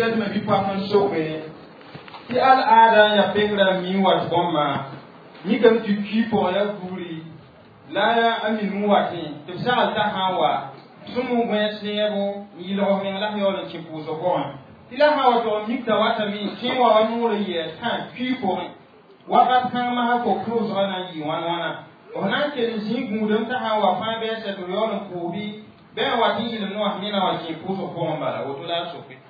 yel me bi pa soke ti al ada ya pengra mi wat bomma ni kam tu ki po ya guri la ya aminu wati ti sa ta hawa sumu gwen sebo ni lo hen la yo le chipu so ko ti la hawa to mi ta wata mi ti wa wanu re ye ta ki po wa kan ma ha ko close wana yi wana ona ke ni gudun ta hawa fa be se to yo ko bi be wati ile no ni na wa chipu so ko mbala wo to la so fi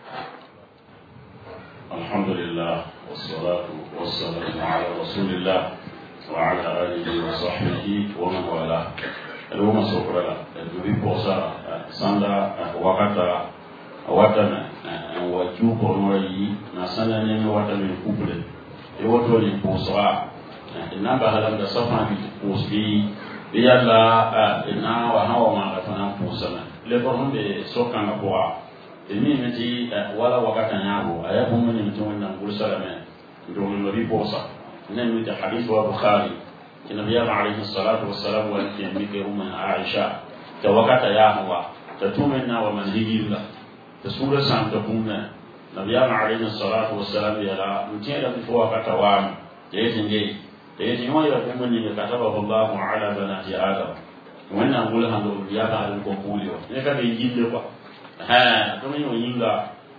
alhamdulillah wassalatu wassalamu ala rasulillah وعلى آله وصحبه ومن والاه. اليوم سوكرا الدوري بوسا ساندا وقتا واتنا وجوب نوري نسانا نمي واتنا كوبل يوتو لي بوسا إنما بهلم دسافا بوسبي بيلا إنا وهاو ما غفنا بوسنا لبرهم بسوكان بوا إني متي ولا وقتا نابو أيهم من يمتون نقول سلامة دون نوري بوسا نمت حديث البخاري النبي عليه الصلاة والسلام وأنتم بكم عائشة توقت يا هو تتومنا ومن هجيلا تسورة سام تكون النبي عليه الصلاة والسلام يلا متيلا بفوق توام تيجي ما يكون من كتبه الله على بنات آدم وأن نقول هذا يا بعد الكوكوليو نكاد يجيل لك ها تومي وينغا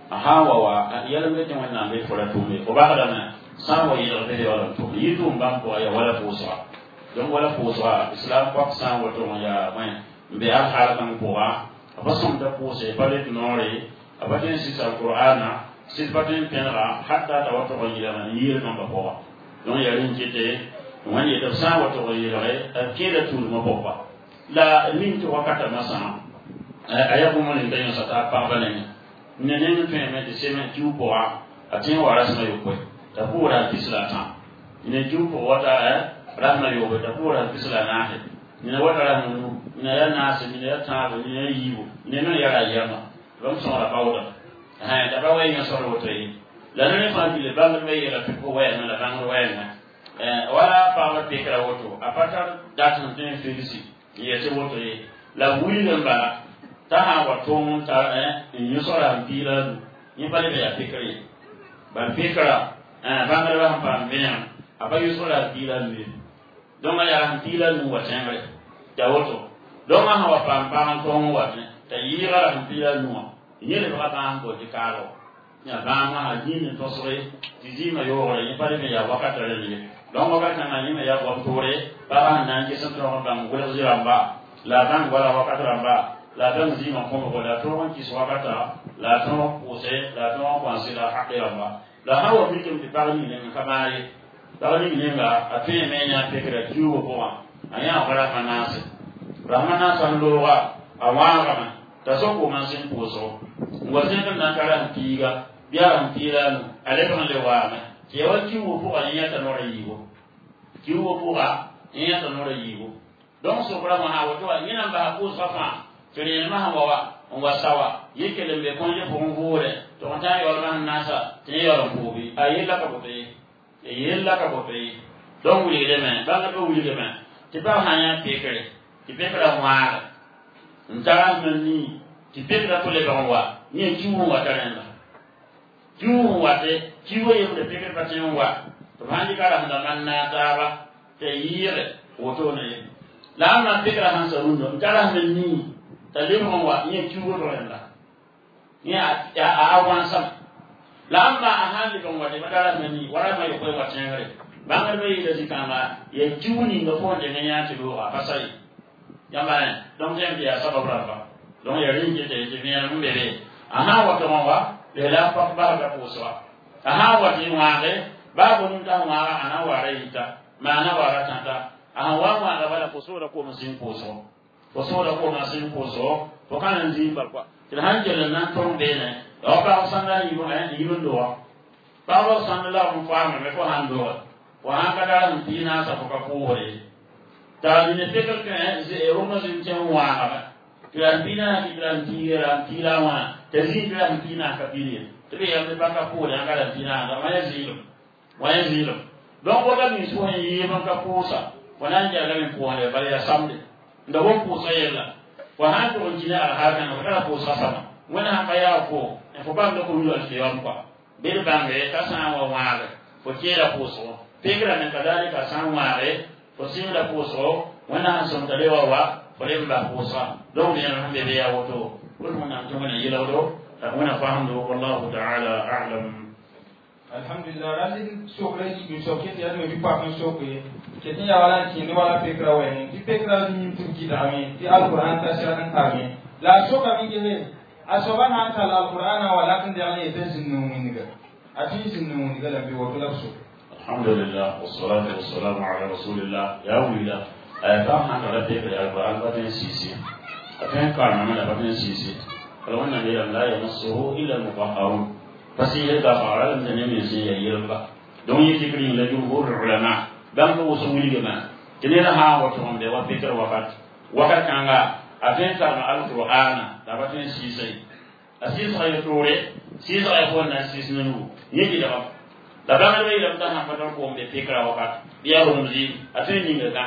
أهوا يلا بيتنا وأن نبي فراتومي وبعدنا sawa yelo be wala to yitu mbampo ya wala fuswa don wala fuswa islam kwa sawa to ya man be al halakan poa abasum da pose palet nore abaten sisa qur'ana sifatin penra hatta da wato yela yel namba poa don ya rinjete wani da sawa to yela akida tul mabopa la mintu wakata masa ayabu mon ndayo sata pa balene nenen to me de sema tupoa atin warasma yokwe tapura bislata ine jupo wata rahma yobe tapura bislana he ine wata rahmu ine ya nase ine ya tabu ine yiwo ine no ya yama rom so la bawda ha da bawe ina so ro tay la ne fa bile bangal me yela ko waya na la bangal waya na wala pa ma te kra woto apata datan tin felisi ye te woto ye la wuli namba ta ha wato mun ta in yusora bila ni bale ya fikri ban fikra bangal wa pam biyan aba yusura dila ni don ma ya dila nu wa tangre da woto don ma ha pam pam ko wa ne ta yira dila nu ni le ba pam ko di karo ya ba ma ha ni to sore ti ma yo re ni pare me ya wakata le ni don wakata na ni me ya ko tore ba ba na ji san tro ba mu gole zira ba la ban wala wakata ba la ban zi ma ko ko la to ki so wakata la to ko se la to ko ansila hakira ba la hawa bitum ti parmi ne kamari dawni ne nga atwe menya tekra juwo ko aya wala manase ramana sandowa awanga tasoko mansin poso ngwasen kan kala tiga biya mpira ale kan le wana yewa juwo ko anya ta no yiwo juwo ko anya ta no yiwo don so kala ma hawa to anya ba ko safa tere ma hawa on wasawa yekele be konje ko ngore to ta yo ran nasa te yo bobi ayela ka bobe yella ka bobe don wuli le men ba ka wuli le men ti ba hanya pekere ti pekere wa ntara mani ti pekere ko le ba wa ni juwu wa tarenda juwu wa te jiwo ye de pekere pa te wa to handi kala handa manna taba te yire woto ne la ma pekere hansa rundo ntara mani talimu wa ni juwu to renda ya awansa lamma ahali kan wadi madara mani wara mai ko wa tengare bangar mai da zikanga ya juni ga fo de nya ti do a pasai yamba don tem dia sababu rafa don ya rinje de de ne mun bere aha wa kama wa le la fa ba ga poswa aha wa ti ngare babu nun ta ngara ana wa raita mana wa ratata aha wa ma ga bala posora ko masin poso posora ko masin poso to kan ndimba kwa tilhanjel na ton bene o ba sanga yibo yibo do ba ba sanga la mu fa me ko hando wa hanga da ntina sa ko ka pore ta ni ne pekel ke ze roma zin chen wa ha tirantina tira wa tezi tirantina ka bini to be yambe ba ka pore hanga da tina da wa yazilo don ko ga mi so yi ban ka posa wana ja ga mi pore ba ya samde ndo won posa yella wa hando on jina al hakan wa kala posa sama wẽnnaam pa yaa fo fo bãmb la ko yʋl kɩyam kɔa bel bãmbe t'a sã n wa wãage fo keela pʋʋsgo pegrame kadalika sã n wãage fo sɩngda pʋʋsgo wẽnnaam sẽn t'a le wa wa fo le n bas pʋʋsga donc yẽnd sẽn be be yaa woto woto wẽnnaam tɩ wẽna yɩlgdo wẽna faamdo wallahu taala alam. Alhamdulillah, ralin sokra yi sokke ti adu bi pa kan sokke ke tin ya wala ki ni wala pekra wen ti pekra ni turki da mi ti alquran ta sharan ta mi la soka mi ge asoba na ta alquran wala kan da ne ta sinu mun ga ati sinu mun ga la bi wato la so. Alhamdulillah wassalatu wassalamu ala rasulillah ya wila ta han da pekra alquran ba tin sisi akan ka na da ba tin sisi kalau wannan ne la yamassuhu illa al-mutahharun فسيل كفارة من المسيح يربى دون يتكلم لجمهور العلماء بام توصل جماعة تنين ها وتهم ده وفكر وقت كانغا أفين كان القرآن تبعتين سيسي أسيس هيفوري سيس هيفون نسيس نلو يجي ده تبعنا بيجي لم تهم فتركهم بفكر وقت بيارهم زين أفين ينجح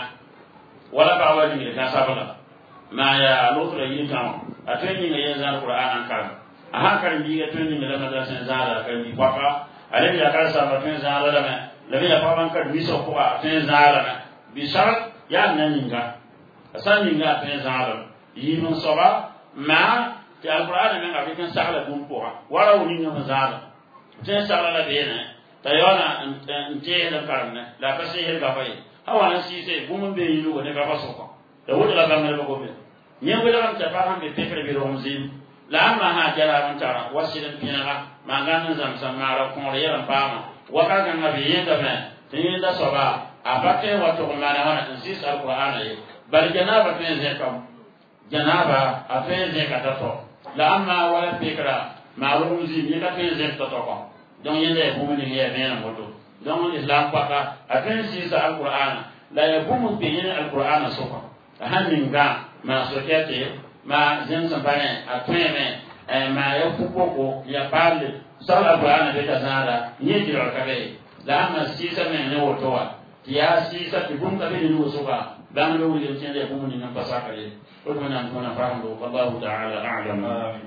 ولا بعوض ينجح سبلا ما يا لوثر ينجح أفين ينجح القرآن كان aha kan biga tun ni mala madrasa zala kan bi papa ale ya kan sa matun zala la la ya papa kan bi so ko tun zala na bi sharat ya nan ninga asan ninga tun zala yi mun soba ma ti alquran men ga kan sala dum ko wala woni ni zala tun sala la bena tayona nte da karne la pasi her ga fay hawana si se gumun be yi ko ne ga faso ko da wala la ga mel ko be nyembe la kan ta fa han be pekre bi romzin lama ha jara man tara wasilan pinaga mangan zam samara ko yeran pama waka kan nabi yenda me tin da soba abate wato mana wana insis alquran ye bal janaba tin zekam janaba afen zekata to lama wala fikra ma'lum zi ni ka tin zekata to ko don yende ko mun ye me na moto don islam paka afen sis alquran la yabumu bi alquran sofa hanin ga ma sokete ma zin sambane a tweme ma ya fukoko ya parle sala bana be tazara yedi rakabe la ma sisa men ne wotowa ya sisa tibum ka be ni wosoba dan do wuli tende ko mun nan pasaka ye ko mun nan ko na fahamdo wallahu ta'ala a'lam.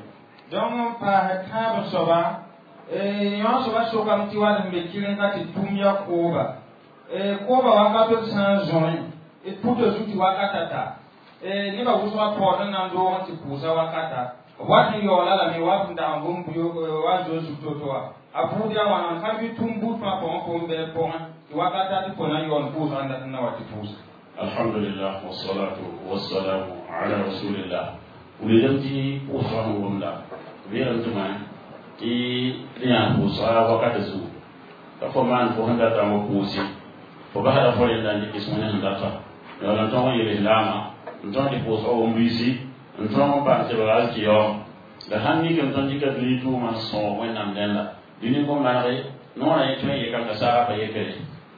Donc pa ka ba soba yo soba soka mtiwa de kirin ka ti tumya koba koba wa ka to san zon e puto zuti wa katata ni ba wuso ko nan do wanti kusa wakata wati yo la mi wa funda ngum yo wa zo su totowa abu dia wana kan bi tumbu pa ko be ko wakata ti ko na yo kusa anda na wati kusa. Alhamdulillah wassalatu wassalamu ala rasulillah ulidanti kusa ngumda biran tuma ti dia kusa wakata zu ka fo man ko handa ta mo kusi ko ba hada fo yanda ni kismane ndata yo na to yele lama nton di pos o mbisi nton pa se ba ki yo da hanni ke nton di ka dli tu ma so wenam denda dini ko mare no na yeto ye ka sara pa ye kere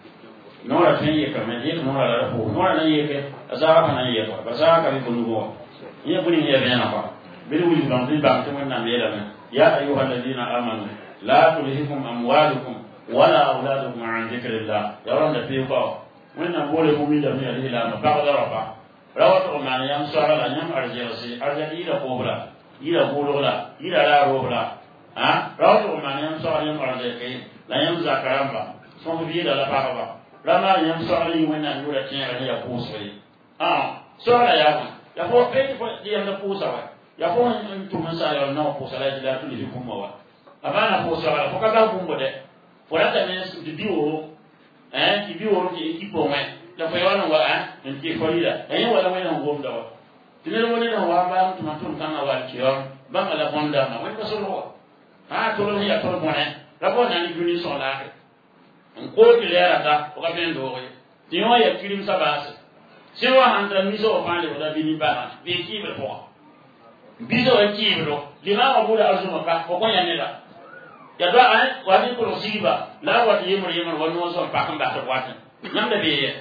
no ra ten ye ka me ye no ra la ko no ra na ye ke sara pa na ye ko ba sara ka bi ko nugo ye buni ye be na pa bi wuli ban di ban to wenam ye la ya ayyuhal ladina amanu la tulhikum amwalukum wala auladukum an dhikrillah ya ronda fi ko wenam bole ko mi da mi ali la ba ba da ba rawato man yam sala nyam arjasi arjadi ila kobra ila bulula ila la robla ha rawato man yam sala nyam arjaki la yam zakaramba son bi ila la baba rama yam sala yi wena yura tiya ya kusoi sala ya fo pe fo di yam kusa wa ya fo ntu masa ya no kusa la jila tu li kuma wa abana kusa wa fo ka bumbo de fo ya ta ne di biwo ki biwo ki ekipo me la fa yana wa en ki folida en wala wena ngomda wa tinelo wona na wa ba mtu matun kanga wa kiyo ba mala honda ma wani kasoro ha to lo ya to mone la ko nani juni so la ke en ko ti le ata o ka ben do ye tiyo ya kirim sabase se wa handa mi so pa le wala bini ba be ki be po bizo en ki be do lima wa bula azuma ka ko ya ne la ya do an wa ni ko siba la wa ti yemur yemur wa no so pa kan ba to wa nyam da be ye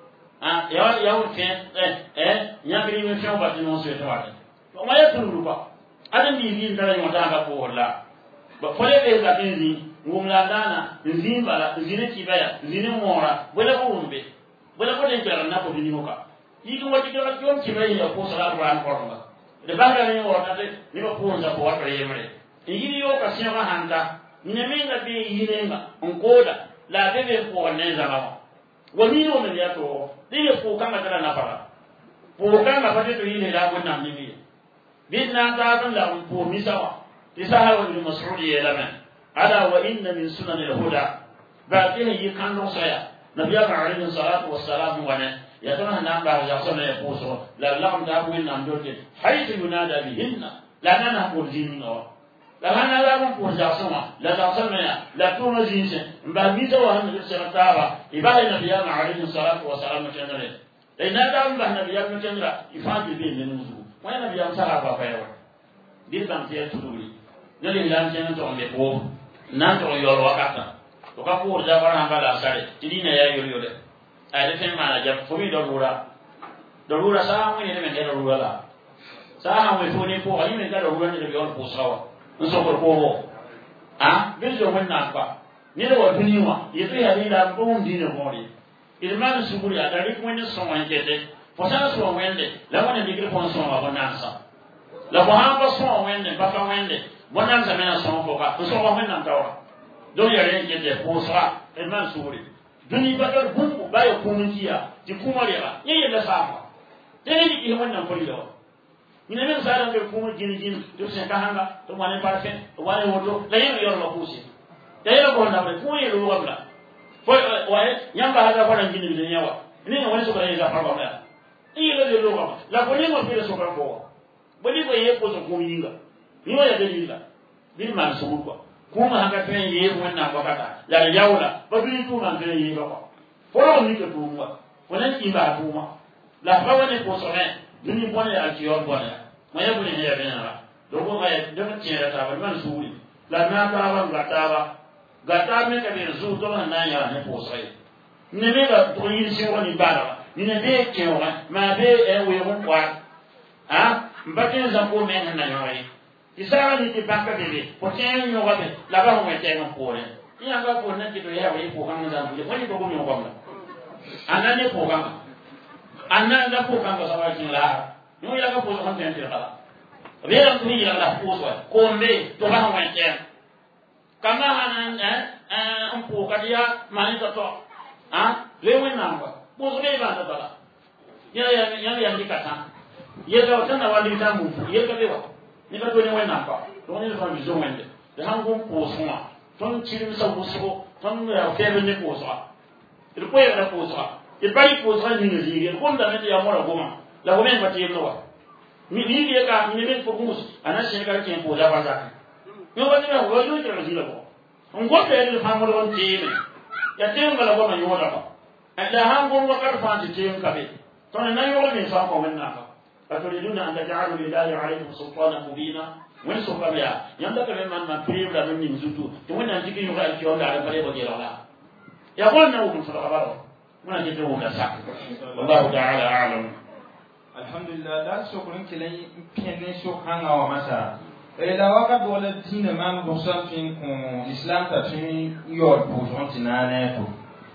ya wuce nyabiri mi fion ba dinu so to wata to ma ya tulu ba adam bi yin dara yo ta ga ko wala ba fole be ga tinzi ngum la dana nzimba la zine kibaya zine mora wala ko umbe wala ko den kala na ko dinu ka yi ko wati kala kyon kibaya ya ko sala ran ko ba de banga ni wota de ni ko punza ko wata yemre yiri yo ka sema handa ni menga be yinenga onkoda la bebe ko neza ba woni no me ya to dire ko kama tara na para ko kama pa to yine la ko nam ni binna ta kan la ko misawa isaha wa mas'ud ya lama ala wa inna min sunan al-huda ba'dahu yakanu saya nabiya alayhi salatu wassalam wa na ya tana na ba ya sana ya poso la lam da bu nam dote haythu yunada bihinna la nana ko jinno la hana la ko ja sama la da sama ya la to no jinse mba mita wa han sera tawa ibada nabiya alayhi salatu wassalam tanare ina da mba nabiya tanara ifadi be menuzu wa nabiya sahaba fa yawa din ban tiya tuduri nele lan chen to me ko na to yo wakata to ka ko da bara ngala sare tidina ya yo de ay de fen mala jam fo mi do rura sa mo ni me de rura la sa ha mo fo ni ko ay me da rura ni de yo ko sawa nso ko bi jo mon na ba ni de wa duniwa ye to ya ni da ko ndi ne mo ni ilman suguri adari ko ni so wan kete fo sa so wende la wona digre fo so wa na sa la ko ha ba so wende ba ka wende wannan zamana son foka to so wannan tawa don ya renge de posra e man suri duni bakar bunku bayo kumuntiya ti kumare ba yeye da sama dai ni ki wannan koli do ni ne sa ran ke kumu jini to se ka hanga to wane parfe to wane wodo da yero yor la kusi da yero ko na be kuyi ru wabla fo wae nyamba hada fara jini de nyawa ni ne wani so ka yeza farba ba ile de lo ba la ko ni mo pire so ka ko bodi ko ye ko so kuminga ni waya dalila bin man sugu ko kuma hanga tan yi wannan bakata la yaula ba bin tu man tan yi ba foro ni ke tuwa wannan ki ba tuwa la bawane ko so ne duni bone ya ki yor bone ma ya bune ya bena ba do ko ga da ti ra ta ba man sugu la na ta ba gata me ka be zu to na ya ne ko sai ne be ga to yi si woni ba ni ne be ke wa ma be e we ho kwa mbate za ko men na yoy isara ni ti banka bebe ko ten yo wabe la ba mo ten no pore ni anga ko na ti do ya we ko kan da bu woni ko mi ko ba ana ne ko kan ana da ko kan ba sa kin la no ya ga ko kan ten ti kala be ran tu ya la ko so ko mbe to ba mo ten kama hanan ko ka dia mani to le we na ba bo so be ba ta bala ya ni kata ye da tana wali tamu ye ka be wa ni ka tone wena ba to ni fa mi zo wende de hango ko soma ton chirim sa buso ton ya febe ni ko so il ko ya ko so il bari ko so ni ni ni ko nda ne ya mora goma la ko men pati no wa ni ye ka ni men ko mus ana she ka ken ko da ba za no ba ni na wo yo tira zila ko on go pe ni fa mo don tine ya tem ngala ko ma yo da ba da hango ko ka fa ti tem ka be ton na yo ni fa ko men na ba فتريدون أن تجعلوا لله عليكم سلطانا مبينا وين سوف بيا يندك من بريم لا من نزوتو توين أنتي كي يقال كيون على بريم وجيلا لا يقول نقول في الخبر ما نجدوه كساك والله تعالى أعلم الحمد لله لا شكرا كلي كني شكرا ومسا إذا وقت ولا دين ما بوصل فيكم الإسلام تفهم يور بوجون تنانه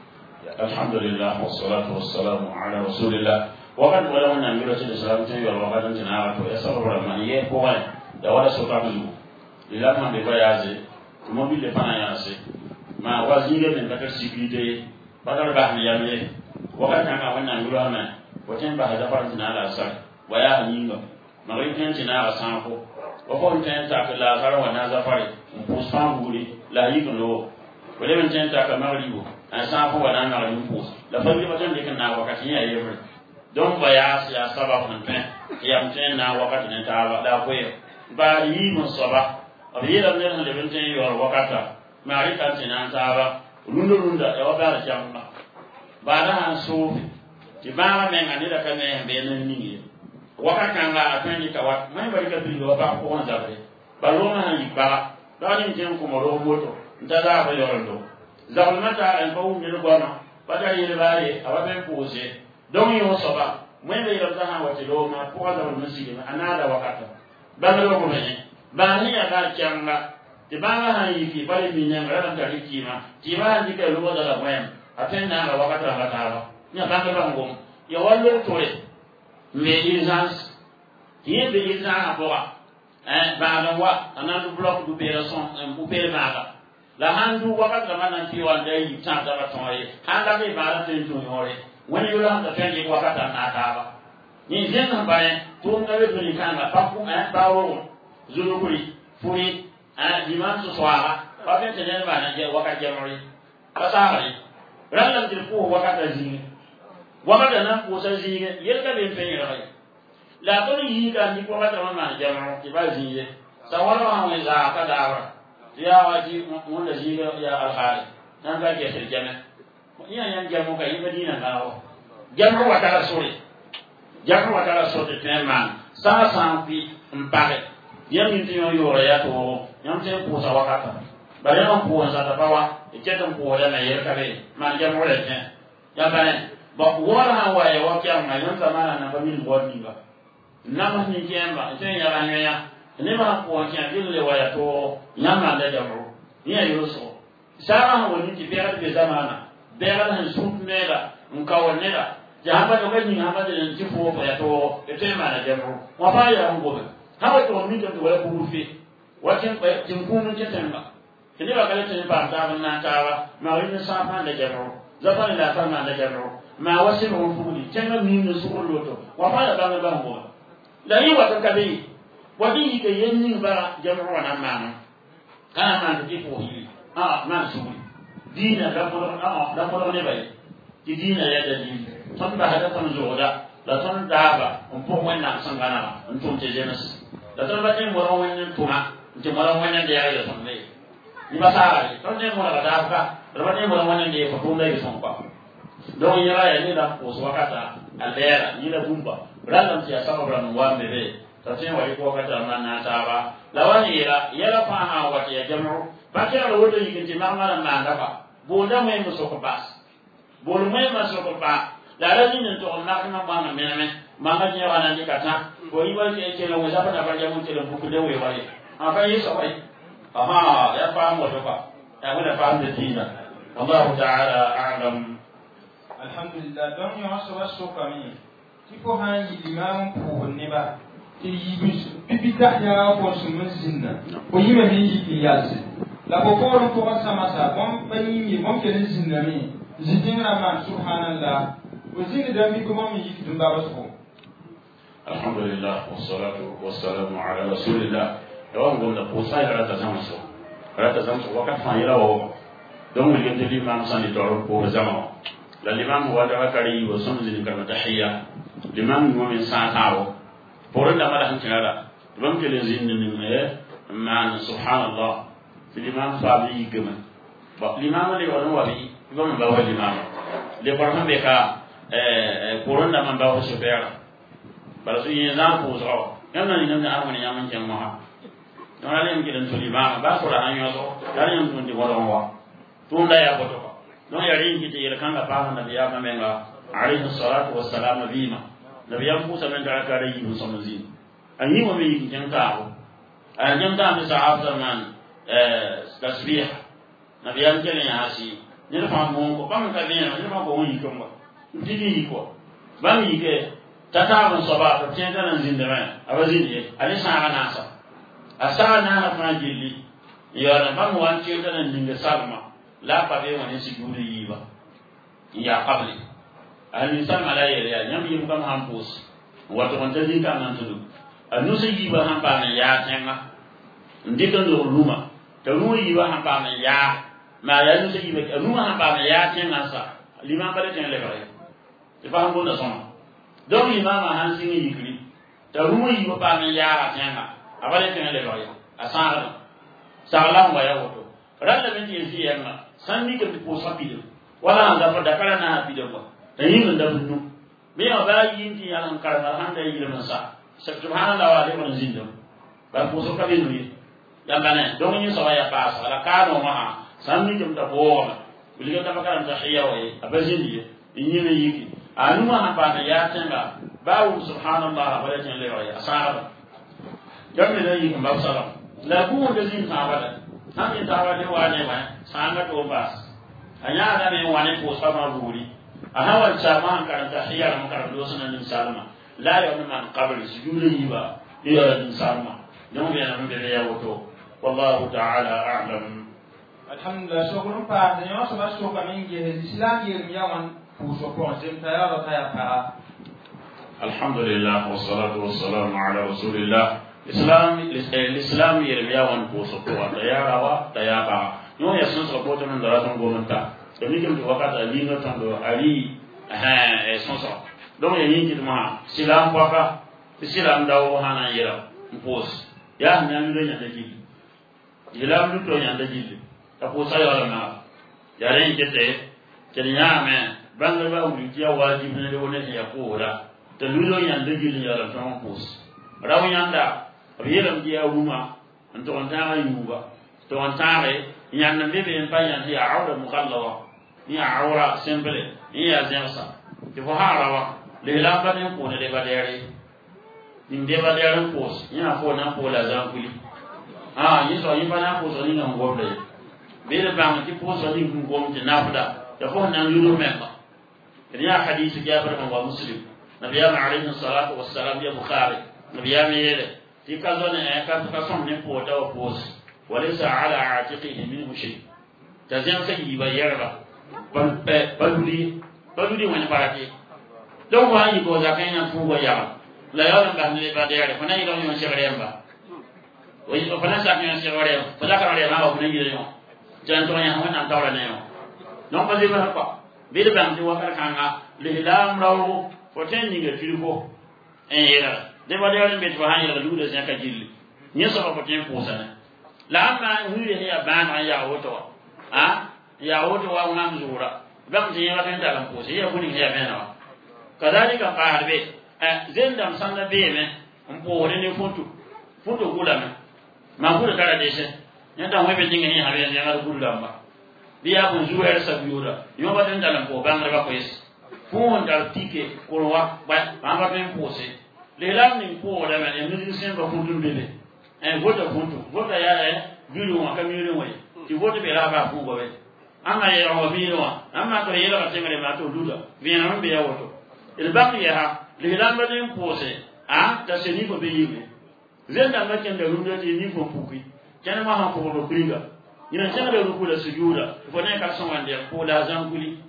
الحمد لله والصلاة والسلام على رسول الله وقد ولو أن أميرة الإسلام تنوي وقد انتنا ويسر من يقوى دولا سلطان لما بقيازي موبيل فانا ياسي ما وزير من كتر سيكريتي بدل بحر يامي وقد كان وانا أميرة من وتن بحر دفرتنا على سر ويا هنينغ مريتين تنا أسانكو وقد تن تاكلا سر ونازفري مبوسفان بولي لا يكنو ولمن تن تاكلا مريبو أسانكو ونانا يمبوس لفضل بطن لكنا وقتين يمري donc voyage ya saba fonten ya mten na wakati ne tawa da ko ba yi mun saba abi da ne han leben ten yo wakata mari kan tin tawa runda da wa ba jamma ba da han so ti ba men ani da kan ne be nan ni wakata kan la atani ka wa mai bari ka bi do ba ko on zabe ba lo na han ba da ni ten ko mo ro moto nda da ba yo ndo zamata en ba un ne go na ba da yi bare aba ben pose don yo soba mwen be yalla ha wati do ma ko da wal masjid anada wakata ba do ko ne ba ni ya ga kyanga ti ba ha yi ki bari mi nyanga ran ta ki ma ti ba ni ka lo da la mwen atena ga wakata ga ta ba nya ba ga ngom ya wallo tore me urgence Here the Islam Boa, and Banawa, another block to bear a song and Bupere Maga. La Handu Waka, the man and you one day you chant of a toy, hand up a balance into your when you learn the 20 Wakata Natava. In Zen by 2 very kind of Papu and Pao, Zulukuri, Furi, and Diman Swara, Paket and Manager Waka Jamari, Pasari, rather than the poor Wakata Zing. Wakata was a zing, yet in Fenny. La ko yi ka ni ko ta ma jama ti ba ziye sa wala ma za ka dawa ya waji mun da ziga ya alhali nan ga ke sir jama iya yan jama ka yi madina ngawo jama wa ta sori tema sa sa fi mpare ya min ti yo ya to yam te ko sa wakata ba ya ko sa ta bawa e ke tan ko ya na yer ka be ma jama wala te ya ba ne ba wala wa ya wa kya ma yan ta ma na ba min bo ni ba nama ni kemba ite yara nyoya ne ma ko kya dille waya to nyama da jamu ni ayo so sara woni ti bera be zamana bera han sutnela nkawonela jahaba do gani haba de ti fo ya to ite ma da jamu wa fa ya ngobe hawa to mi to wala ku fi watin tin kunu ke tamba kini ba kala tin ba ta na tawa ma wani sa fa da jamu zafan da fa ma da jamu ma wasin mu fudi tanga mi no su loto wa fa ya ba ngobe la yi wata kabe wadi ke yenni ba jamu wana mama kana man ti ko yi man su dina da mo ne bai ti dina ya da ni ton ba hada ton zoda la ton daba on po wannan sangana on ton te jenas la ton ba tin mo wannan tuma ti mo wannan da ya da ton ne ni ba sa ton ne mo da da ba ne mo wannan da ya ko da son ba don yara ya ne da ko so wakata albera ni da bumba ranan ti asaba ran wa bebe tatin wa ko kata man na taba lawani yala fa ha wa ya jamu ba kira da wodo yikin ti mamala na ndaba boda mai muso ko bas bol mai maso ko ba la rani ne to na kana ba na mena ma ga ni wana ni kata ko yi ba ke la wasa ba da ba jamu ti la buku de we wale aka yi so bai aha ya fa mo to ba ya wala fa da dina wallahu ta'ala a'lam. Alhamdulillah don yo so kami tipo han yi limam ko ne ba ti yi bibita ya ko sumun zinna ko yi me yi ki yasi la ko ko sama sa bon bani mi bon ke zinna mi zidin rahman subhanallah ko zini da mi ko mi yi ki dum ba so. Alhamdulillah wassalatu wassalamu ala rasulillah yawan gonda ko sai rata zamso wakat fa yira wo don mi gende limam sani toro ko zama la limam wa da kari wa sunni kan tahiyya limam mo min sa'awo poron da mala hankara limam ke lezin ni man subhanallah fi limam fa bi gama ba limam le wala wa bi limam ba wa limam le poron be ka poron da man ba wa shobera bala su yin zan ko so yana ni nan da amana yaman jan ma don ale mi kidan to limam ba ko ran yo so dan yan tun di wala wa tun da ya ko don yari kiti ila kanga pa na biya mamenga alayhi salatu wassalam bima nabiyan musa men da ka rayi musa manzi anyi mo mi janta an janta mi sa afterman tasbih nabiyan kelen hasi ni fa mo ko bam ka ni ma ko woni ko ndidi ko bam yi ke tata mo soba to tienda nan zindama abazini ali sa nasa asa na fa jili yo na bam wan tienda nan dinga salma la pabe woni siguri yiba ya qabli an san ala yere nyam yim kam hampus wato on tadi kan nan tudu anu se yiba hampa na ya tenga ndito ndo luma to nu yiba hampa na ya ma ya nu se yiba nu hampa na ya tenga sa lima bare ten le bare te fa hambo na sona donc imama han singi yikri to nu yiba pa na ya tenga abale ten le bare asara sala wa ya woto ralla ben yesi yamma sanni ke ko sapide wala anda fa dakara na pide ko tayin da bunnu me ya ba yinti yalan karna handa yi man sa subhanallah wa alaihi zinda ba ko so kabe ni yalla ne don yin sa ya pas wala kano ma sanni ke ta bo wili ga bakara ta hiya wa abazin yi yin ne yiki anu ma ha na ya tanga ba subhanallah wa alaihi wa asara jamme da yi ba salam la bu da zin ta bada hami tawa ne wane ma sanga to bas anya da ne wane ko sama ruri a hawan chama karanta hiyar makaranta sunan salama la ya man qabl sujudu yiba ya din sama don ya nan da ya wato wallahu ta'ala a'lam. Alhamdulillah shukran pa da yo sama shukran ngi islam yel yawan fu so ko jim ta ya ta pa. Alhamdulillah wassalatu wassalamu ala rasulillah. Islam yel yawan fu so ko ta ya rawa ta ya pa no ya sun so ko tan da ran go manta da ni kem to wakata li no tan do ali son so donc ya yin kitma silam kwaka silam dawo hana yira mpos ya nan do nyanda jili ilam du to nyanda jili ta ko sa yara na ya ren kete kenya me banga ba wu ji wajib ne do ne ya ko ra ta lu do nyanda jili yara ta mpos rawo nyanda riyelam ji ya wuma anto on ta yuba to on tare nyanda bebe en pa nyanda ya awda mukhallawa ni awra simple ni ya zensa ti fo harawa le la ba den ko ne de ba dere ni de ba dere pos ni na fo na ko la zan kuli ni so yin ba na ko so ni na ngo be be le ba ti ko so ni ngo ti na fada da fo na lu do memba ni ya hadith jabir bin muslim nabiyana alayhi salatu wassalam ya bukhari nabiyana yele ti ka zo ne ka son ne po da pos walaysa ala atiqihi minhu shay tazam sai ba yarba baludi wani parati donc wa yi ko zakai na fu ya la yo ba ne ba de ko na yi do yon segremba o yi ko na sa yon segremba ko la ka re ma ko ne yi yo jan to ya ha na tawra ne yo non ba de ba ko be de bam ti wa ka kanga le lam rawo ko ten ni ga tilko en yera de ba de be to ha yi la du de zaka jilli ni so ko ten ko sana la amma hu ya ba na ya woto ya woto wa ngam zura bam ti ya tan dalam ko ya kuni ya bena kadhalika qaarbe zendam sanga be me mpo ne futu gula me ma gula kala dese nyanda webe jinga ni habe ya ngar gula ba biya ko zuwer sa biura yo ba tan dalam ko bang ba ko yes fon dal tike ko wa ba ba ben pose le lam ni ko da me ni sen ba futu bele vota ya bilu wa kamire wa ti vota be la ba fu go be ama ya wa biwa ama to yela ba temere ma to duda bien on be ya woto il baqiya le lamba den pose ta se ni ko be yime zenda ma kende rundo ti ni ko pukui kana ma ha ko do bringa ina tana da ruku da sujuda ko ne ka son wande ko la zankuli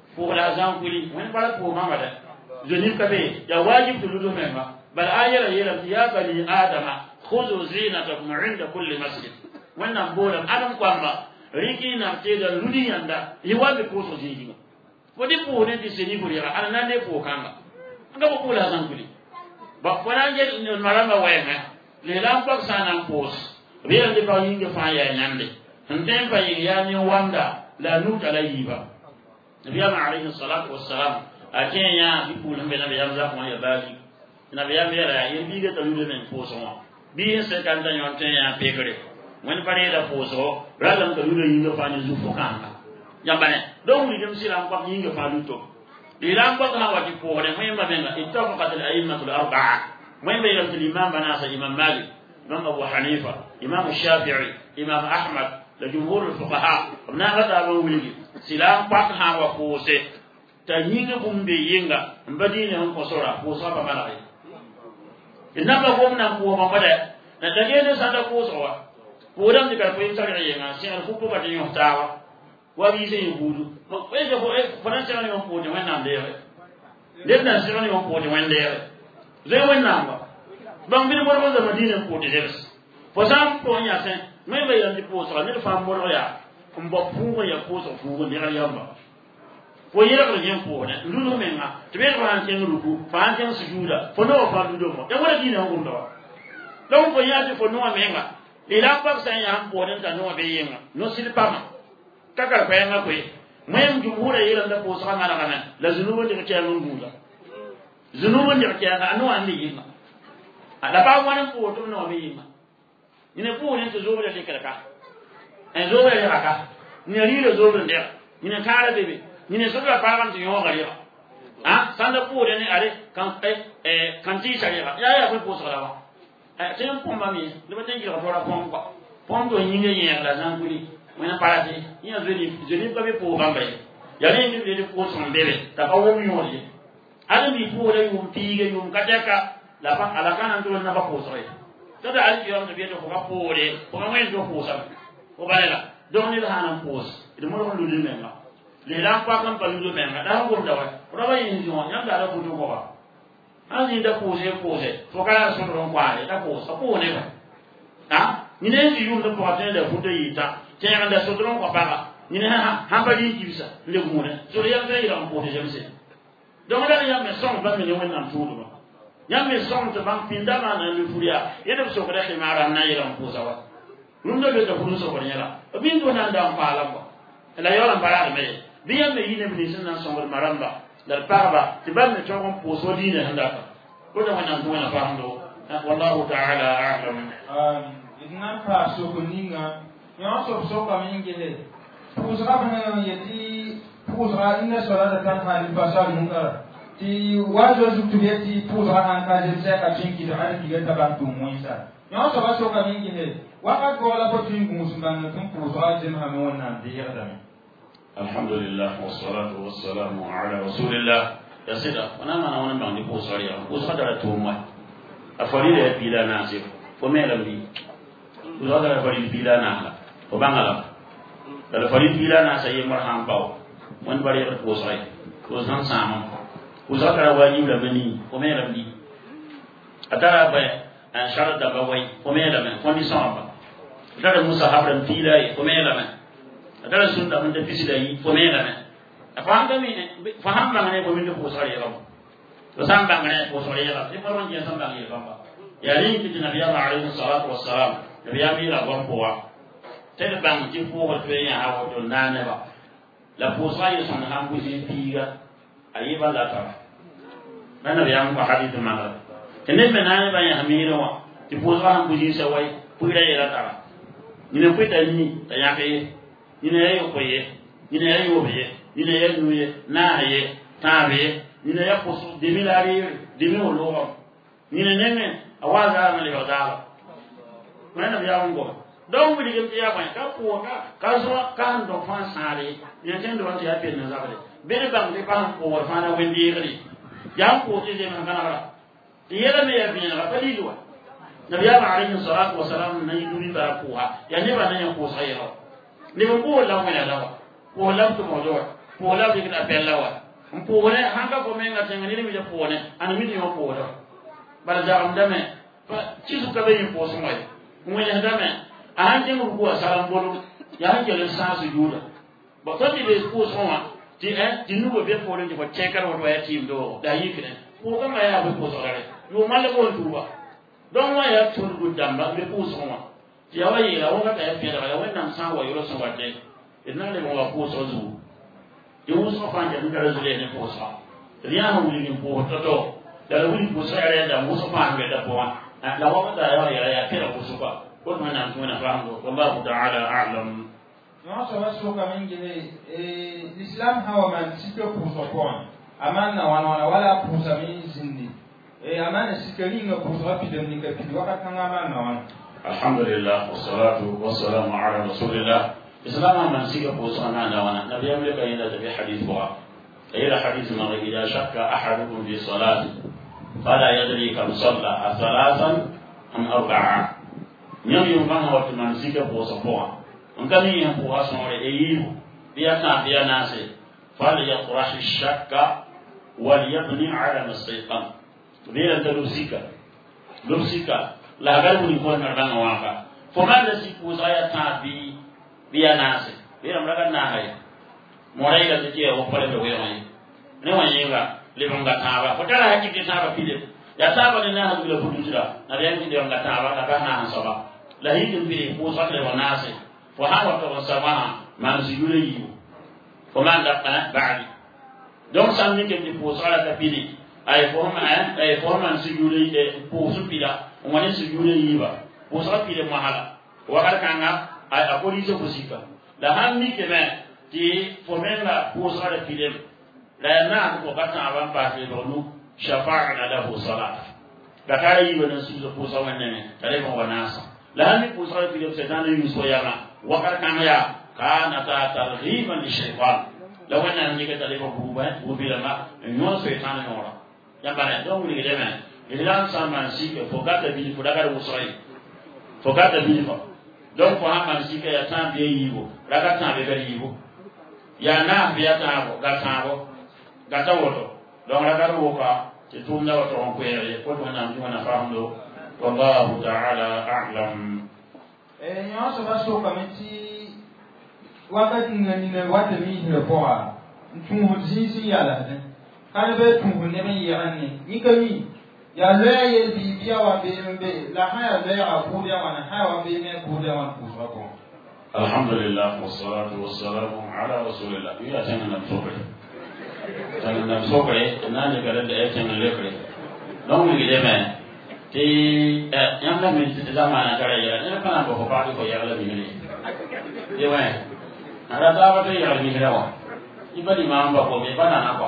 wani ba ko ma da joni ka be ya wajib to dudo memma bal ayara yela ya bani adama khudhu zinatakum inda kulli masjid wannan bolan adam kwamba riki na tega ludi yanda yiwabe ko so jinjinga wodi ko ne ti seni ko yara ana nande ko kanga anga ko kula zankuli ba fona je no marama wayma le lampa sana pos riya de ba yinga fa ya nyande nden ba ya ni wanda la nuta la yiba nabiya alayhi salatu wassalam akenya bipulun be nabiya za ko ya bali nabiya be ya yin biga talude men poso bi se kan tan yon ten ya pekere wani pare da poso ralam ka yudo yinga fa ni zufu kanga yambane don ni dem silam kwa yinga fa luto ilam kwa ha wati pore mwema benga ittafaqat al-a'immatul arba'a mwema ila al-imam banasa imam malik imam abu hanifa imam shafi'i imam ahmad da jumhur al-fuqaha na hada ba wuli silam kwa ha wa pose ta yinga bumbe yinga mbadine on ko sora ko saba mala inna ba gomna ko ma bada na dage ne sanda ko sowa ko dan dikar ko yin sari yinga sai al fuku ba tin yotawa wa bi sai yubudu ko e ko fanan sai on ko de wannan da yawa den nan sai on ko de wanda yawa zai wannan ba ban bi mo da madina ko de des fo sam ko nya sen mai bai yan ko so ne fa mo ya kun ba fu ya ko so fu ne ya yamba ko yira ko yen ko ne lulu menga to be ko an ten ruku fa an ten sujuda fo no fa dudo mo ya wala dina ko ndo don ko ya ti fo no menga ila pa san ya ko den ta no be yenga no silpama kaka ko yanga ko même jumhur yira nda ko so kana kana la zunubu de ke ngun buda zunubu de ke na no andi yima ala ba wani ko to no be yima ine ko ne to zo be de kaka en zo be raka ni ri le zo be de ine kala bebe ine so ba param to yo gari sanda ko de ne are kan kan ti sari ya ko so la wa tem pomba mi le ba tengi ko ra pomba pondo nyinge yen la zanguli wena parati ina zeli ko be po bambe ya ni de ko so mbele ta ba wo mi woni almi pole yum piga yum kateka la fa ala kana ndo na ba ko soy to da alki yom to bieto ko ba pole ko ma wen do ko sa ko balela do ni la hanan pos de mo lo lu menga le la pa kan pa lu menga da ko da wa ro ba yin jo nya da ko do ko ba ani da ko se to kala so ro kwa le da ko sa ko ne ba ha ni ne ji yum do ko ta da fu de yita te anda so ro ko ba ni ne ha ba di jibisa le ko ne so ya ga ira ko de jemse donc là il y a mes sons ban ne wonam tudu ba ya mes sons to ban pindama na lu furia yede so ko de mara na ira ko sawa lundo be to furu so ko nyala bindu na ndam pala ba la yola para me biya me yine bi sin na so maramba dal parba tiban ne to ko poso dine handa ko da wannan to na fahndo wallahu ta'ala a'lam idna pa so ko ninga yo so ka mingile pusra bana yeti pusra inna salata tanha lil fasad munkar ti wajo zutubeti pusra an ka je ka tinki da an diga ta ban tu moisa yo so ka mingile waqad qala ko tinki musban tun pusra jin ha no wannan di yadam alhamdulillah wassalatu wassalamu ala rasulillah ya sida wana mana wana bang di pusra ya pusra da tu mo afari de pila na se fo me lambi pusra da afari pila na la fo bangala da afari pila na sai marham baw man bari ya ko sai ko san sama ko zakara wani da mani ko me rabbi atara ba an sharat da bawai ko me da man condition ba atara musa habran tilai ko me da man atara sunna mun da fisi da yi ko me da man afan ga mine faham ba ne ko min ko sai ya to san ba ne ko sai ya sai farman ya san ba ya ba ya rin ki nabi alaihi salatu wassalam nabi ya mi la gon poa tel bang ji ko ko to ya hawo to nane ba la posai son hambu ji piga ayiba la ta nana biam ba hadith mala tene menane ba ya hamira wa ti posai hambu ji sawai puira ya ta ni ne puita ni ta ya ke ni ne yo ko ye ni ne yo be ni ne yo ye na ye ta be ni ne ya posu de milari de mi olo ni ne ne awaza na le wadala nana biam ngo donc bi digam ya ban ka ko ka so ka ndo fan sare ya tendo wante ya pe na zabale bere bang de ban ko war fana wendi ri ya ko ti de man kana yela me ya bin ra palilwa nabi alayhi salatu wasalam na yiduri ba ko ha ya ne ba na ya ko sai ha ne ko la wala la ko la to mo do ko la bi na pe la wa mpo ne hanga ko me ngata ngani mi je ko ne an mi yo ko do bala jaram dame fa ci su ka be ko so mai mo ya dame ahanje mu ko salam bolu ya hanje le sansu juda ba to ti be ko soma ti ti nugo be ko le ko chekar wo ya tim do da yikne ko kama ya be ko sore yo male ko tuba don wa ya turgu damba be ko soma ti ya wayi la wona ka ya fi da ya wannan san wa yoro so wate idan le mo ko so zu yo so fa ja ngara zule ne ko so riya mu ni ko to da wuri ko so ya da mo so fa be da ko la wa da ya kira ko so ba قل من أنتم فهموا والله تعالى أعلم. Non so waso ka mingine l'islam hawa man sike puso pon amana wana wala pusa min zindi amana sike linga puso rapide ni ka pidi wakati nga amana wana. Alhamdulillah wassalatu wassalamu ala rasulillah. Islam man sike puso amana wana nabi amleka ina tabi hadith wa ila hadith ma idha shakka ahadukum fi salati fala yadri kam salla thalathan am arba'a nyam yum ban wa man sike puso pon ngani ya ko asore eyibu biya ta biya nase fal yaqrah ash-shakka wal yabni ala mastayqan biya dalusika la galu ni ko na danga waka fo man da siku saya ta bi biya nase biya mraga na hay morai da take o pale do yoyi ne wanyinga le bonga tawa ko tara hakiki tawa pide ya tawa ne na hadu le budura na yangi de bonga tawa ka na hansaba la hidin bi ko sakle wa nase وهذا توسمها ما نسيجولي وما دقنا بعد دون سامي كم تبوسala tapili ay forma nسيجولي posu pila وما نسيجولي yiba posala pile mahala wakar kanga ay apolise posika la hammi kema ti formenga posala pile la na ko kata aban pa te donu shafa'na lahu salat dakara yiba nsuzo posala nene tare ko wanasa la hammi posala pile setana yuso yana wakar kana ya kana ta targhiban li shaytan la wannan ne ka tare ko bu bi la ma no so tan no ra ya bana do wuli de men ilan saman si ke fo gata bi fu daga usrai fo gata bi fo donc fo haman si ke ya tan be yiwo daga tan be bari yiwo ya na bi ya tan ko gata woto donc daga wo ka te tumna woto on ko yere ko to na mi wana famdo wallahu ta'ala a'lam nyo so ba so kamiti wakati ngani na wata mi ne ko a ntumu jinsi ya la de kana be tumu ne me yarani ni kami ya la ye bi biya wa be la haya la ya ku ya wana haya wa be me ku ya wana ku ko alhamdulillah wassalatu wassalamu ala rasulillah ya tana na sobre nani garan da yake nan lekre don mu gide me ti yan la mi ti zamana kare ya ne kana ko ba ko ya la mi ne ye wa ara da ba te ya mi ne wa ibadi ma ba ko me bana na ko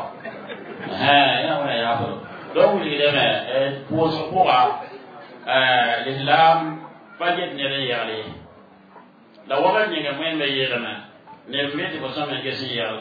ya wa ya ko don mu gide me ko so ko l'islam fajet ne re ya le la wa ne ga men be ye na ne me ti ko so me ke si ya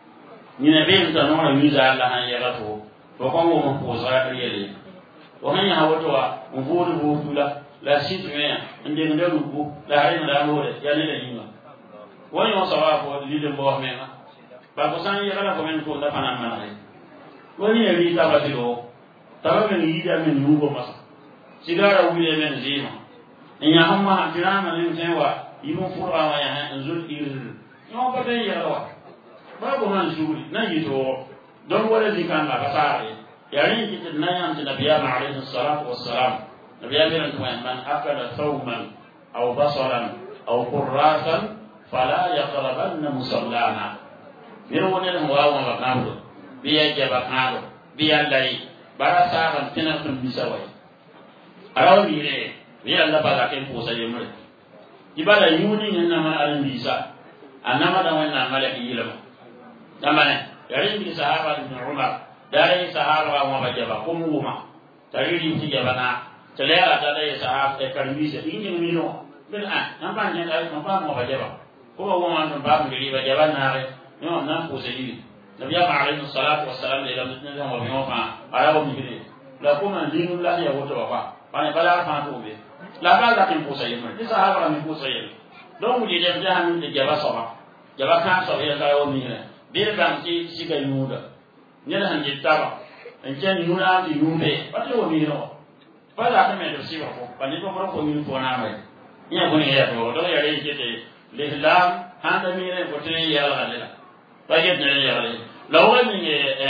ni na bin ta no mi za Allah han ya rato to ko mo ko za riyele o han ya wato wa mo bodu bo tula la situ me inde ndo rubu la hari na mo de ya ne da yima woni on sawa ko li de bo me na ba ko san ya kala ko men ko da fana na ai woni ya ri ta ba dilo ta ba men yi da men nugo masa sigara wule men zima in ya hamma tirama ne sewa yimu fura wa ya nzul ir no ba de ya rawa babu man shuri nan yito don wala zikan la kasare yani kitin nan yan nabiya alayhi salatu wassalam nabiya bin man akala thawman aw basaran aw qurratan fala yaqrabanna musallana min wona ne wawa ba kamdo biya jaba kamdo biya lai barasa ban tinatun bisawai araw mire biya Allah ba ka ko sai mu ibada yuni nan ma alin bisa annama da wannan malaki ilmu damane yarin bi sahaba ibn umar dare sahaba wa bajaba kumuma tariri ti jabana telera ta dai sahaba e karbi se ingin mino bin an nan ban ne ai nan ba mo bajaba ko wa man ba mu ri bajaba na re no nan ko se yi nabiya alayhi salatu wassalam ila mutne wa bi ma ara wa mi ri la kuma dinu la ya woto ba bane bala fa to be la ba la kin ko se yi ni sahaba mi ko se yi don mu je jahan de jaba soba jaba kan so ya ka o mi ne bir bam ci siga yuda nyela han jittaba en ken yuna di yumbe pato mi no pala ta me do siwa ko pani ko ko mi ko na mai nya ko ni ya to do ya re jete l'islam handa mi ne ko tene ya la la ba get ne ya la lawa mi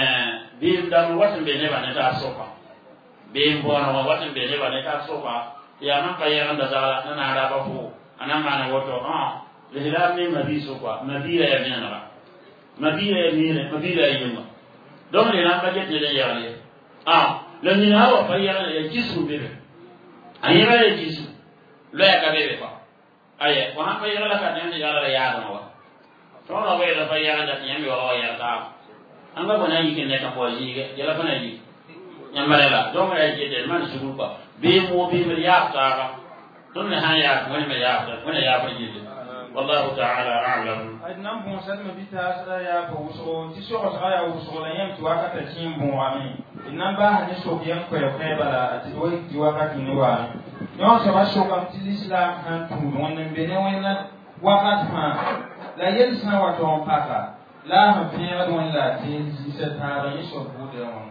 bir dam watin be ne ba ne ta sofa be bo na watin be ne ba ne ta sofa ya man ka ya anda da na da ba fu anama na woto l'islam ni mabi so kwa mabi ya ne na mabira mire mabira yima don le nan baje de yale le ni na wa fa yale ya jisu bebe ayira ya jisu lo ya ka bebe fa aye wa ha fa yale ka ne ya la ya na wa to no be la fa yale da nyami wa ya ta anga bona yi ken ne ka ko yi ge ya la fa na yi nyamare la don ma ya je de man su ba be mo be me ya ta ga don ne ha ya ko ne me ya ta ko ne ya fa ji والله تعالى أعلم. أدنى بونسات مبيتا سرايا بوسو تسوق سرايا وسو لا يم توقع تشين بوامي إنما بعد نسوق يم كيف بلا أتدوي توقع كنوامي يوم سبعة سوق أم تلسلام هم تون بينه وين وقت ما لا يلسنا وتوم باكا لا هم فيها دون لا تيجي يسوق بودهم.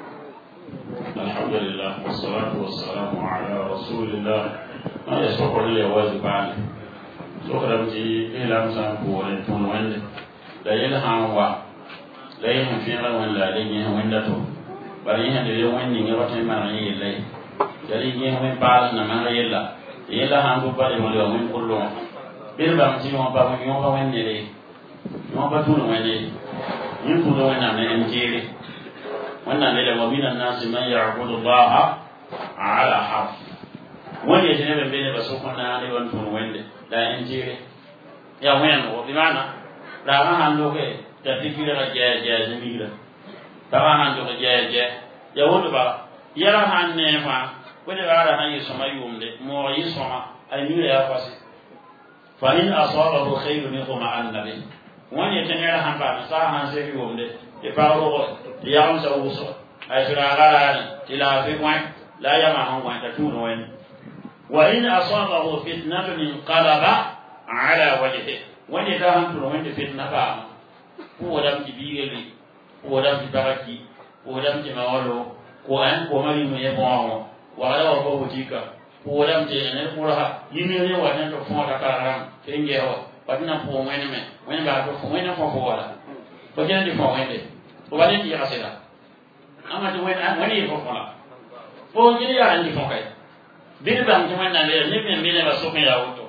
الحمد لله والصلاة والسلام على رسول الله ما يسوق لي واجب عليه sokram ti ilam san ko en ton wende da yel han wa la yin fi ran wala da yin wenda to bari yin da yin wani ne wata man yin lai dari yin wani bal na man yella yella han do bari mo lo min kullu bir bam ti mo ba mo ba wende le mo ba tu no wende yin ku do wanda ne en jere wannan ne da wabina nas man ya'budu Allah ala haf wani ya ne be ne ba so kuna ne wan tun wende da injiri ya wen o dimana da han do ke ta tikira ga je zimira ta han do ke je ya wodo ba yara han ne ma wani ara han yi soma yumde mo yi soma ay mira ya fasi fa in asabahu khairun yaquma annabi wani tenera hampa sa han se yomde e paro e yam sa uso ay sura gara ila fi wan la yama han wan ta tuno wen wa in asabahu fitnatun inqalaba ala wajhihi wani da han tuno wani fitna ba ko dam tibiyeli ko dam tibaraki ko dam timawalo ko an ko mari mu ye bon wa ala wa butika ko dam te ne ko ha yimi ne wa ne to fon ta karam tenge ho wadina po mwene me mwene ba to mwene fo fo wala ko jeni di fo wende ko wale ti yasela ama to wene fo fo la fo jeni ya ndi fo kay bin bam to wena le ni me mele ba so ko ya wuto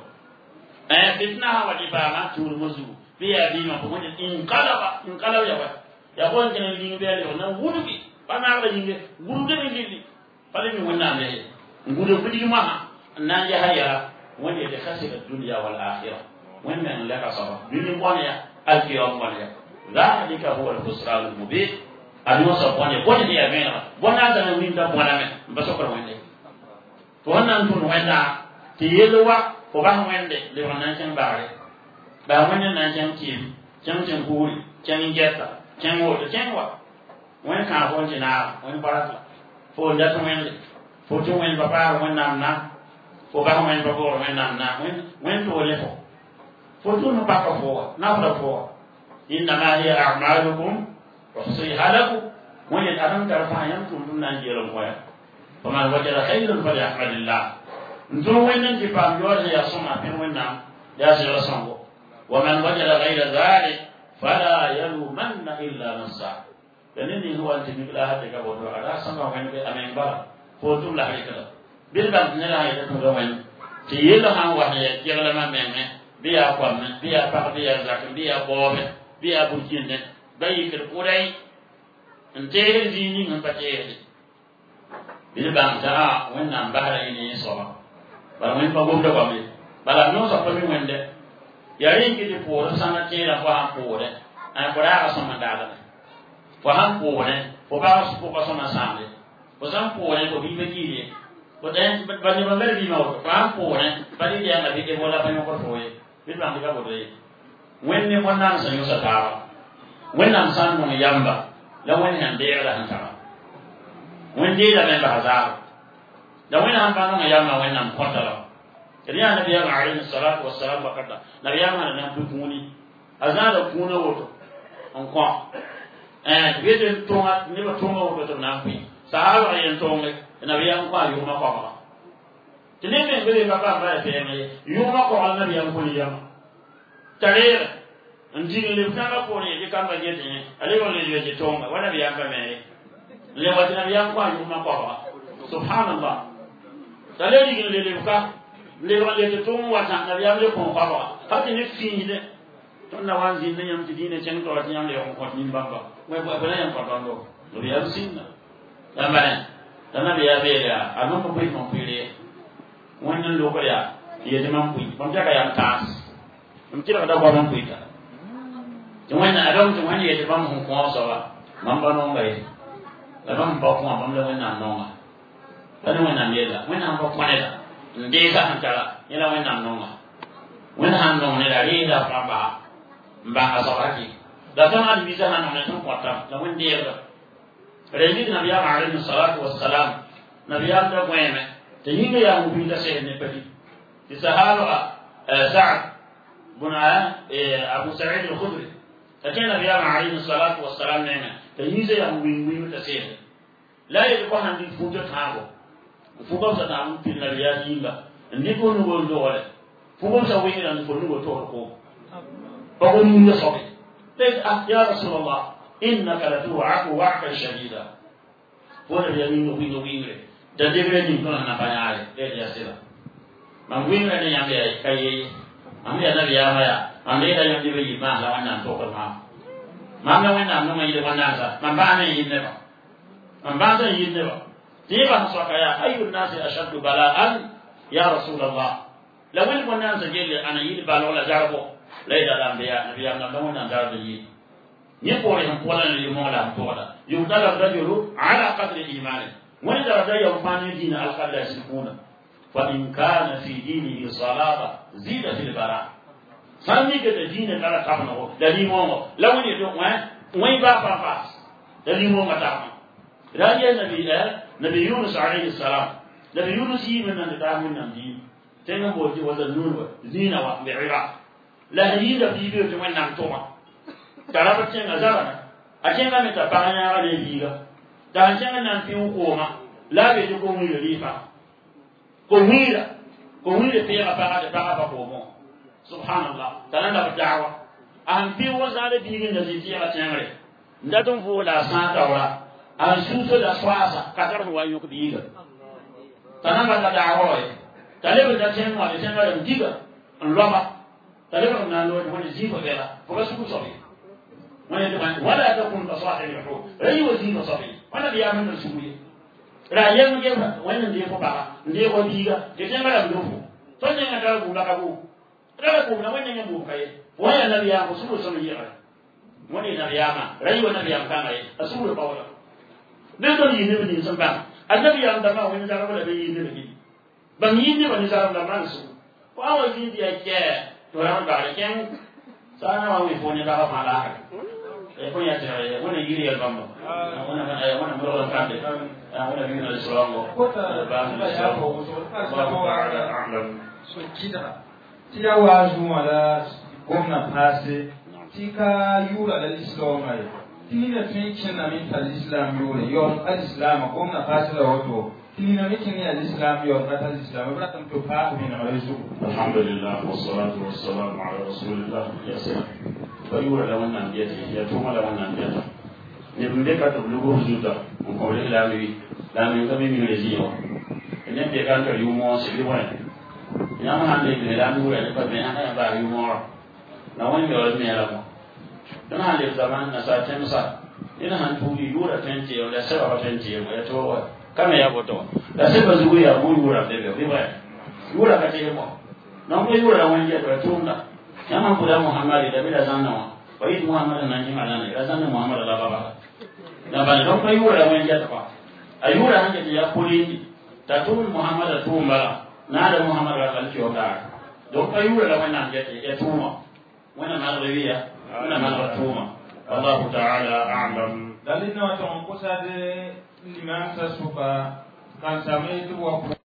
fitna ha wadi ba ma tur muzu biya bi ma ko woni in kala ya wa ya ko ngene ni be le na wudu bi bana ba yinge wudu de ni pale mi wona le ngudo kudi ma nan ya haya wani da khasira dunya wal akhirah ومن لك صبر من قانيا الكيوم قانيا ذلك هو الخسران المبين أدو صبوانيا قانيا يا مينا وانا زنا من دا وانا من بسكر وين وانا نتون وانا تيلوا فباه وين دي وانا نشان باري باه وانا نشان تيم كم كوري كم جتا كم وود كم وا وين كان فون جنا وين بارك فون جات وين فوتو وين بابا وين نامنا فباه وين بابا وين نامنا وين تولي فو فتون بقى فوق نفر فوق إنما هي أعمالكم وحصيها لكم وين الأدم ترفع يمكن من نجير الغوية فمن وجد خيرا فليحمد الله نتون وين نجي فام يوجد يصنع من وين نام ياسر رسمه ومن وجد غير ذلك فلا يلومن إلا نفسه لأنني هو أنت مثل هذا كبر على سمع وين بأمين بلا فتون لا هيكلا بالبعض نلا هيدا وين تيلها وحيا تيغلا ما مين biya kwam biya pa biya zak biya bobe biya bujinde bayi kir kurai nte zini ngapate bil banta wannan bara ini so ba mun fa gobda ba me bala no so pa mi wende yarin ki di por sana tira fa han pore an pora ka so mandala fa han pore fo ba so ko so na sande fo san pore ko bi be kire ko den ba ni ba mer bi ma ko fa han pore ba di ya na bi ke wala pa no ko foye bila ndika bodoi wenne wannan san yusa tawa wannan san mun yamba la wani han de la han tawa wende la men bazar da wani han banu yamba wannan kotala kiriya nabi ya alayhi salatu wassalam bakata nabi ya mana nan dukuni azada kuna woto on ko bede tonga ne ba tonga woto na fi sahaba yen tonga nabi ya ko ayu ma ko tineme bele baba ba teme yuma ko Allah ya ko yama tare ndini le tanga ko ne de kamba je tene ale ko le je tonga wana biya ba me le wa tena biya ko yuma ko subhanallah tare ni le ka le wa le tonga wa tanga biya le ko ko hati ne fini de ton na wanzi ne yam tidine chen ko ti yam le ko ni baba wa ba la yam ko do do biya sinna tamane tana biya be ya anu ko pi ko pire wannan lokaya ya zaman kuyi ban ta kayan tas mun kira da ba ban kuyi ta to wannan adam to wannan ya ban mun ko sawa man ba non gai da ban ba ko ban da wannan non ba da wannan ne da wannan ba ko ne da inde ka an tara yana wannan non wannan non ne da ri da ba ba asawaki da kana bi za nan ne tun kwata da wanda ya da rendi nabiya alayhi salatu wassalam nabiya da gweme تيجي يا مبين تسير نبتي الصحابة سعد بن أبو سعيد الخدري لكن النبي عليه الصلاة والسلام نعمة تيجي يا مبين تسير لا يبقى عندي فوجة ثابو فوجة ثابو في النبي يجيبا نيكون نقول دوله فوجة سوين أن نقول نقول توركو بقول من يصبي يا رسول الله إنك لتوعك وعكا شديدا فوجة يمين وين da debere ni ko na banyare de ya sila mangwin na nyambe ai kai ambe na biya maya ambe da nyambe bi ma la wana to ko ma manga wana no mai de wana sa mamba ne yinde ba mamba ne yinde ba ti ba so kaya ayu nasi ashaddu bala'an ya rasulullah lawil wana sa gele ana yidi balo la jarbo laida lambiya nabiya ngam wana darbe yi ni ko ren ko la ni mo la to da yudala rajulu ala qadri imani وإن درجة يوفاني دين الخلق يسكون فإن كان في دينه صلابة زيد في البراء Sami ke da dinin kala ta no da limo lawni do wai ba fa da limo mata rajiya nabi Yunus alayhi salam nabi Yunus yi min nan da mun nan bi tenga boji wala nur zina wa bi'ira la hida bi bi to wannan to ma karaba tenga zara a tenga meta banya ga le biga da tenga nan fi ko ma la be ko mu rifa ko mira pe ga ba ko mo subhanallah tananda da'wa an fi wazare bigin da zai tiya tangare ndadon fu la santa wala an suso da swasa kadar wa yok biga tananda da da'wa talebe da tenwa da tangare diga an loma talebe na lo wani zifa bela ko su ku sobi wani da wala ta kun tasahil hu rai wazifa sobi wala biya mun su ku rayen ge wannan da ya ko ba ne ko biga da tangare da fu to ne ga da ku la ka ku kada ko na wannan yabo kai waya nabi ya musu sun yi rai wani nabi ya ma rai wa nabi ya kan rai asuru bawla ne don yi ne bin san ba annabi ya da ma wani da wala bai yi ne ban yi ne wani da man su ko awa yi dia ke to ran da ken sana wa wi foni da ma la e ko ya ta wani yiri ya bamba wani mura kan de wani bin al-islam ko ta ba ya ko ba ta'ala a'lam so kida tia wazu wala gomna pase tika yura da islam ai tina tun na min al-islam yura yon al-islam gomna pase da wato tina min al-islam yon da al-islam ba tan to fa min al-rasul alhamdulillah wassalatu wassalamu ala rasulillah ya sayyid fa yura da wannan biyati ya tuma da wannan biyati ne bunde ka to lugo hujuta ko le lami ka mi rejiyo ne be kan to yumo se bi wani yang hande le la nu le pa me ana ba yu mo na wani yo me la mo dan hande zaman na sa temsa ina han tu yu ra tente yo la sa ba tente yo ya to kama ya boto la se ba zugu ya mu yu ra de be ba yu ra ka te mo na mo yu ra wani ya to tunda yang man pula Muhammad da bi da zanna wa yi Muhammad na ni ala ne da zanna Muhammad la baba na ba no ko yu ra wani ya ta pa ayura hande ya kulini tatun Muhammad tumbala nada Muhammad rakal choda do kayura la wannan ya tuma wannan na rawiya wannan na tuma Allah ta'ala a'lam dalilna wa ton ko sade liman sa suba kan same tu wa